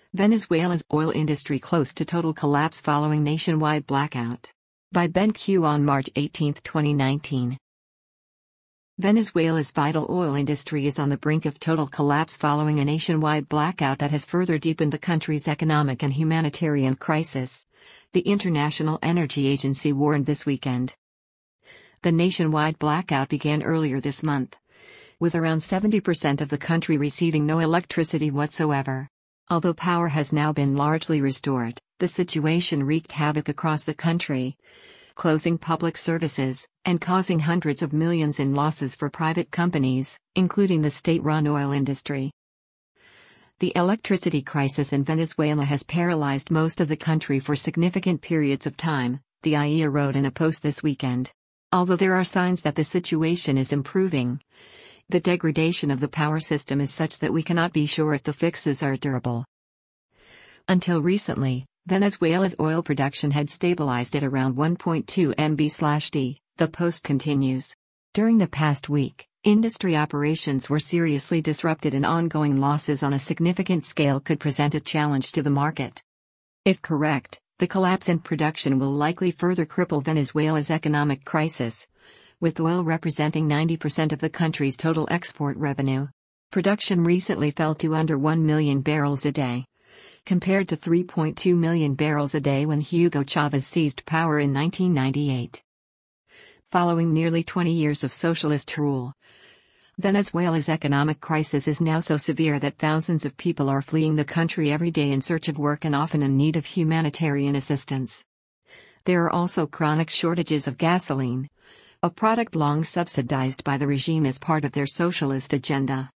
Venezuela's oil industry close to total collapse following nationwide blackout. By BenQ on March 18, 2019. Venezuela's vital oil industry is on the brink of total collapse following a nationwide blackout that has further deepened the country's economic and humanitarian crisis, the International Energy Agency warned this weekend. The nationwide blackout began earlier this month, with around 70% of the country receiving no electricity whatsoever. Although power has now been largely restored, the situation wreaked havoc across the country, closing public services, and causing hundreds of millions in losses for private companies, including the state-run oil industry. The electricity crisis in Venezuela has paralyzed most of the country for significant periods of time, the IEA wrote in a post this weekend. Although there are signs that the situation is improving, the degradation of the power system is such that we cannot be sure if the fixes are durable. Until recently, Venezuela's oil production had stabilized at around 1.2 MB/d, the post continues. During the past week, industry operations were seriously disrupted and ongoing losses on a significant scale could present a challenge to the market. If correct, the collapse in production will likely further cripple Venezuela's economic crisis, with oil representing 90% of the country's total export revenue. Production recently fell to under 1 million barrels a day, compared to 3.2 million barrels a day when Hugo Chavez seized power in 1998. Following nearly 20 years of socialist rule, Venezuela's economic crisis is now so severe that thousands of people are fleeing the country every day in search of work and often in need of humanitarian assistance. There are also chronic shortages of gasoline, a product long subsidized by the regime as part of their socialist agenda.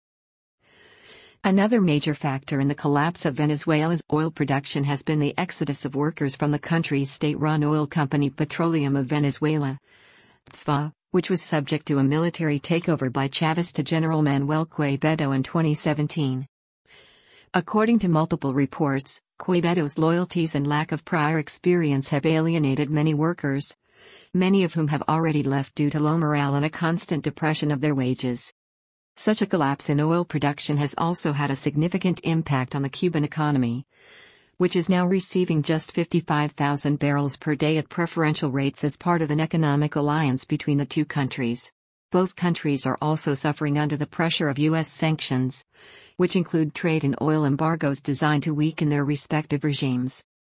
Another major factor in the collapse of Venezuela's oil production has been the exodus of workers from the country's state-run oil company Petroleum of Venezuela, PSVA, which was subject to a military takeover by Chavista General Manuel Quevedo in 2017. According to multiple reports, Quevedo's loyalties and lack of prior experience have alienated many workers, many of whom have already left due to low morale and a constant depression of their wages. Such a collapse in oil production has also had a significant impact on the Cuban economy, which is now receiving just 55,000 barrels per day at preferential rates as part of an economic alliance between the two countries. Both countries are also suffering under the pressure of U.S. sanctions, which include trade and oil embargoes designed to weaken their respective regimes.